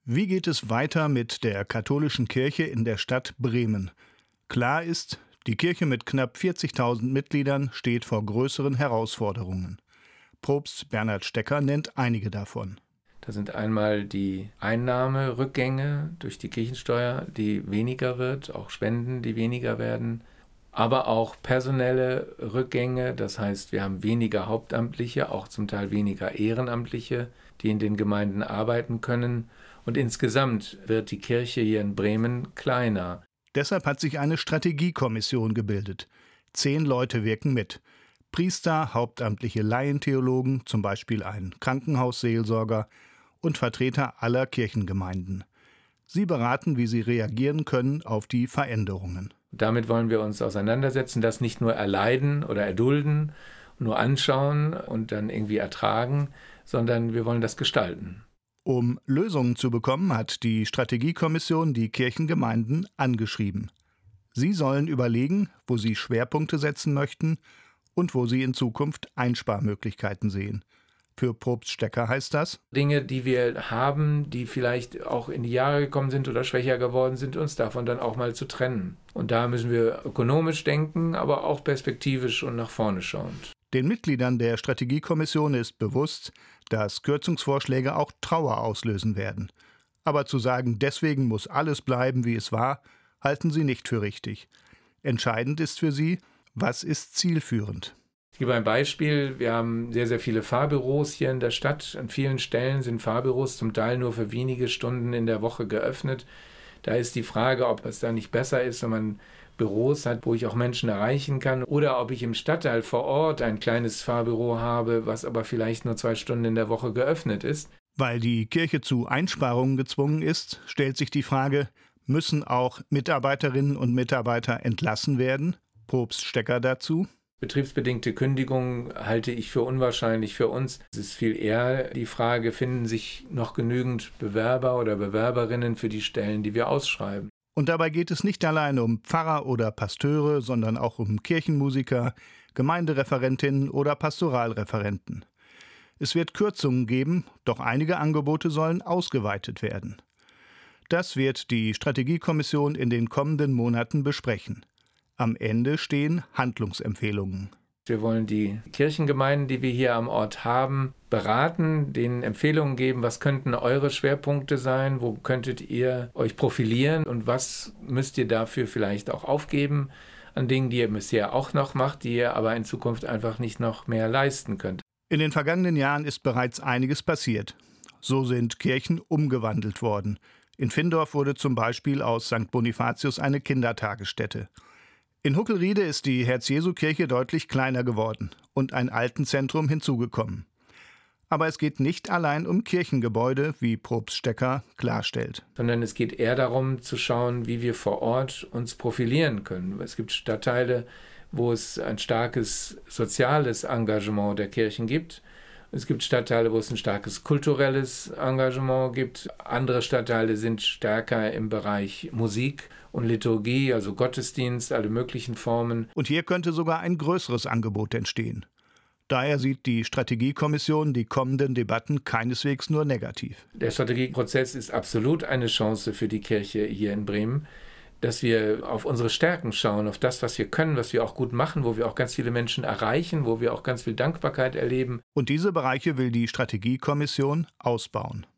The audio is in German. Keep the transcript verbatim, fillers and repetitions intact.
Wie geht es weiter mit der katholischen Kirche in der Stadt Bremen? Klar ist, die Kirche mit knapp vierzigtausend Mitgliedern steht vor größeren Herausforderungen. Propst Bernhard Stecker nennt einige davon. Da sind einmal die Einnahmerückgänge durch die Kirchensteuer, die weniger wird, auch Spenden, die weniger werden, aber auch personelle Rückgänge, das heißt, wir haben weniger Hauptamtliche, auch zum Teil weniger Ehrenamtliche, die in den Gemeinden arbeiten können. Und insgesamt wird die Kirche hier in Bremen kleiner. Deshalb hat sich eine Strategiekommission gebildet. Zehn Leute wirken mit. Priester, hauptamtliche Laientheologen, zum Beispiel ein Krankenhausseelsorger und Vertreter aller Kirchengemeinden. Sie beraten, wie sie reagieren können auf die Veränderungen. Damit wollen wir uns auseinandersetzen, das nicht nur erleiden oder erdulden, nur anschauen und dann irgendwie ertragen, sondern wir wollen das gestalten. Um Lösungen zu bekommen, hat die Strategiekommission die Kirchengemeinden angeschrieben. Sie sollen überlegen, wo sie Schwerpunkte setzen möchten und wo sie in Zukunft Einsparmöglichkeiten sehen. Für Propst Stecker heißt das: Dinge, die wir haben, die vielleicht auch in die Jahre gekommen sind oder schwächer geworden sind, uns davon dann auch mal zu trennen. Und da müssen wir ökonomisch denken, aber auch perspektivisch und nach vorne schauend. Den Mitgliedern der Strategiekommission ist bewusst, dass Kürzungsvorschläge auch Trauer auslösen werden. Aber zu sagen, deswegen muss alles bleiben, wie es war, halten sie nicht für richtig. Entscheidend ist für sie, was ist zielführend. Ich gebe ein Beispiel. Wir haben sehr, sehr viele Fahrbüros hier in der Stadt. An vielen Stellen sind Fahrbüros zum Teil nur für wenige Stunden in der Woche geöffnet. Da ist die Frage, ob es da nicht besser ist, wenn man Büros hat, wo ich auch Menschen erreichen kann, oder ob ich im Stadtteil vor Ort ein kleines Fahrbüro habe, was aber vielleicht nur zwei Stunden in der Woche geöffnet ist. Weil die Kirche zu Einsparungen gezwungen ist, stellt sich die Frage, müssen auch Mitarbeiterinnen und Mitarbeiter entlassen werden? Propst Stecker dazu: Betriebsbedingte Kündigungen halte ich für unwahrscheinlich für uns. Es ist viel eher die Frage, finden sich noch genügend Bewerber oder Bewerberinnen für die Stellen, die wir ausschreiben. Und dabei geht es nicht allein um Pfarrer oder Pasteure, sondern auch um Kirchenmusiker, Gemeindereferentinnen oder Pastoralreferenten. Es wird Kürzungen geben, doch einige Angebote sollen ausgeweitet werden. Das wird die Strategiekommission in den kommenden Monaten besprechen. Am Ende stehen Handlungsempfehlungen. Wir wollen die Kirchengemeinden, die wir hier am Ort haben, beraten, denen Empfehlungen geben, was könnten eure Schwerpunkte sein, wo könntet ihr euch profilieren und was müsst ihr dafür vielleicht auch aufgeben an Dingen, die ihr bisher auch noch macht, die ihr aber in Zukunft einfach nicht noch mehr leisten könnt. In den vergangenen Jahren ist bereits einiges passiert. So sind Kirchen umgewandelt worden. In Findorf wurde zum Beispiel aus Sankt Bonifatius eine Kindertagesstätte. In Huckelriede ist die Herz-Jesu-Kirche deutlich kleiner geworden und ein Altenzentrum hinzugekommen. Aber es geht nicht allein um Kirchengebäude, wie Propst Stecker klarstellt. Sondern es geht eher darum zu schauen, wie wir vor Ort uns profilieren können. Es gibt Stadtteile, wo es ein starkes soziales Engagement der Kirchen gibt. Es gibt Stadtteile, wo es ein starkes kulturelles Engagement gibt. Andere Stadtteile sind stärker im Bereich Musik und Liturgie, also Gottesdienst, alle möglichen Formen. Und hier könnte sogar ein größeres Angebot entstehen. Daher sieht die Strategiekommission die kommenden Debatten keineswegs nur negativ. Der Strategieprozess ist absolut eine Chance für die Kirche hier in Bremen, dass wir auf unsere Stärken schauen, auf das, was wir können, was wir auch gut machen, wo wir auch ganz viele Menschen erreichen, wo wir auch ganz viel Dankbarkeit erleben. Und diese Bereiche will die Strategiekommission ausbauen.